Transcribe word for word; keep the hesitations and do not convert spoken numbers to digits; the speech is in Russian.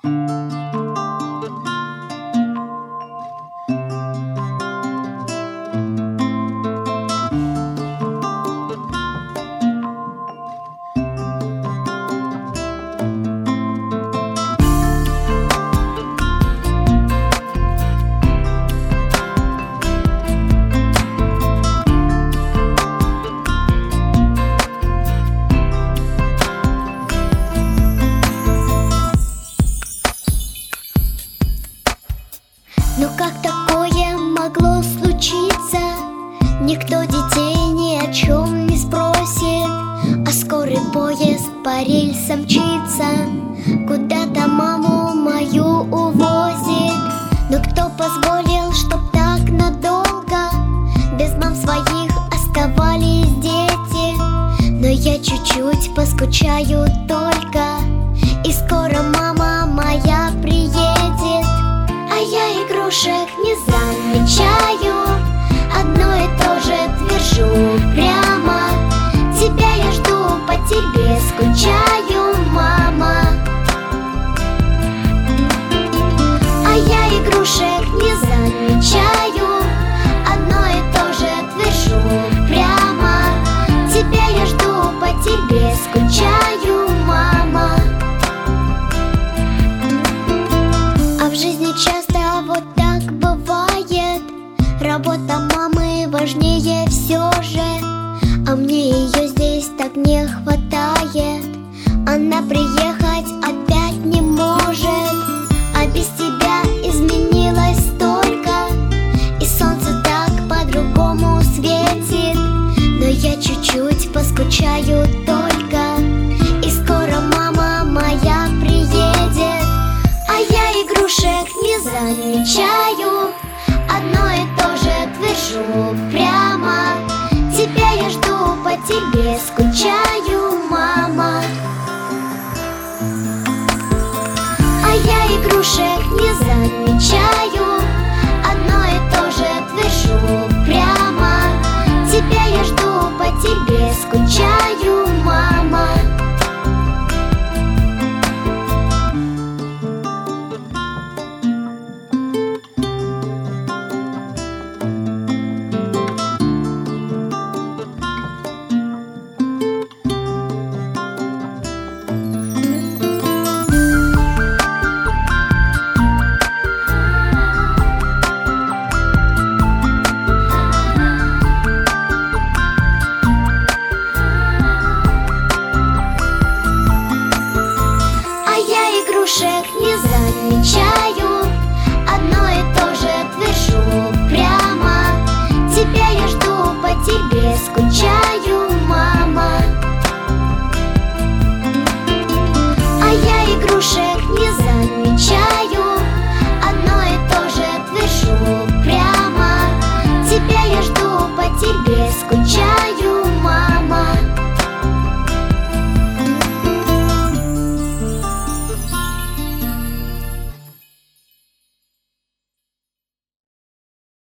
Но как такое могло случиться? Никто детей ни о чем не спросит, а скорый поезд по рельсам мчится, куда-то маму мою увозит. Но кто позволил, чтоб так надолго без мам своих оставались дети? Но я чуть-чуть поскучаю только, и скоро мама моя приедет. А я игрушек не замечаю, одно и то же твержу прямо: тебя я жду, по тебе скучаю, мама. А я игрушек не замечаю, одно и то же твержу прямо: тебя я жду, по тебе скучаю, мама. А в жизни часто вот так бывает, работа мамы важнее все же, а мне ее здесь так не хватает. Она приехать опять не может, а без тебя изменилось столько, и солнце так по-другому светит. Но я чуть-чуть поскучаю только, и скоро мама моя приедет. А я игрушек не замечаю, одно и то же твержу прямо: тебя я жду, по тебе скучаю, мама. А я игрушек не замечаю, одно и то же твержу прямо: тебя я жду, по тебе скучаю, мама. Игрушек не замечаю, одно и то же твержу прямо: тебя я жду, по тебе скучаю.